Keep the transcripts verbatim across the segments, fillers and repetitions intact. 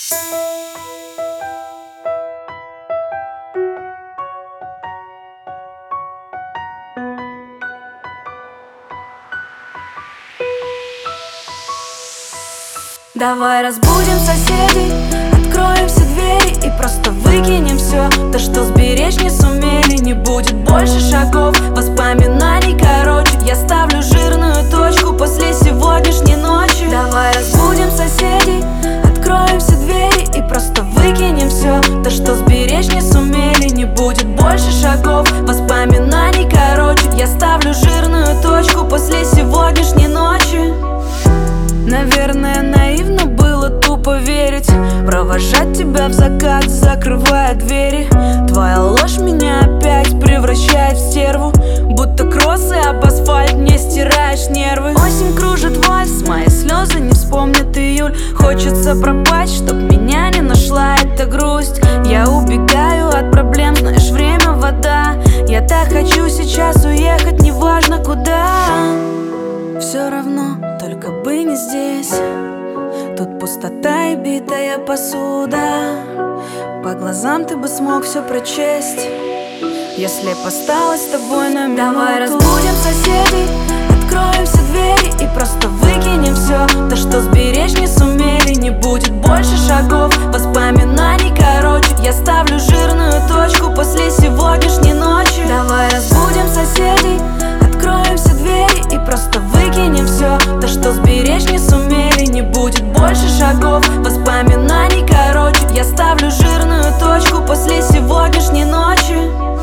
Давай разбудим соседей, откроем все двери и просто выкинем все. То, что сберечь не сумели, не будет больше шагов, воспоминаний, короче. Я ставлю жирную точку после сегодняшней ночи. Давай разбудим соседей, откроем все двери и просто выкинем все. То, что сберечь не сумели, не будет больше шагов, воспоминаний, короче. Я ставлю жирную точку после сегодняшней ночи. Наверное, наивно было тупо верить, провожать тебя в закат, закрывая двери. Твоя ложь меня опять превращает в стерву, будто кроссы об асфальт мне стираешь нервы. Осень кружит вальс, мои слезы не вспомнят июль. Хочется пропасть, чтоб меня не нашла эта грусть. Я убегаю от проблем, знаешь, время вода. Я так хочу сейчас уехать, неважно куда. Все равно, только бы не здесь. Тут пустота и битая посуда. По глазам ты бы смог все прочесть, если б осталась с тобой на минуту. Давай разбудим соседей, откроем все двери и просто выкинем все. То, что сберечь не сумели, не будет больше шагов, воспоминаний, короче. Я ставлю жирную точку после сегодняшней ночи. Давай разбудим соседей, откроем все двери и просто выкинем все. То, что сберечь не сумели, не будет больше шагов, воспоминаний, короче. Я ставлю жирную точку после сегодняшней ночи.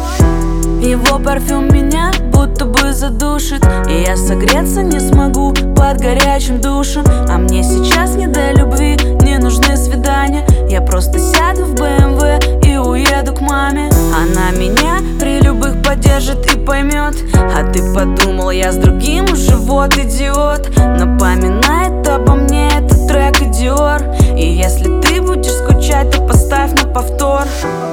Его парфюм меня будто бы задушит, и я согреться не смогу под горячим душем. А мне сейчас не до любви, не нужны свидания. Я просто сяду в бэ эм вэ и уеду к маме. Она меня при любых поддержит и поймет. А ты подумал, я с другим уже, вот идиот. Напоминает обо мне этот трек и Диор. И если ты будешь скучать, то поставь на повтор.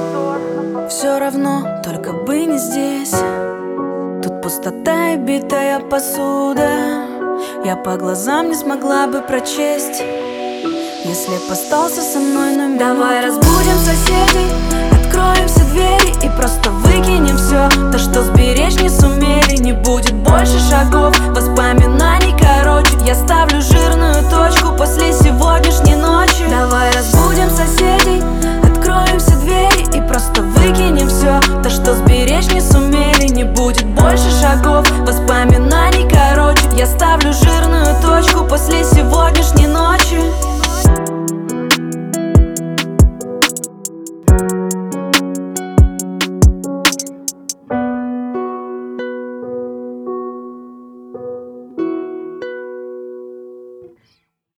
Все равно, только бы не здесь. Тут пустота и битая посуда. Я по глазам не смогла бы прочесть, если б остался со мной на минуту. Давай разбудим соседей, откроем все двери и просто выкинем все. То, что сберечь не сумели, не будет больше шагов, воспоминаний, короче. Я ставлю жирную точку после сегодняшней ночи. Давай разбудим соседей, откроем все двери и просто выкинем все. То, что сберечь не сумели, не будет больше шагов,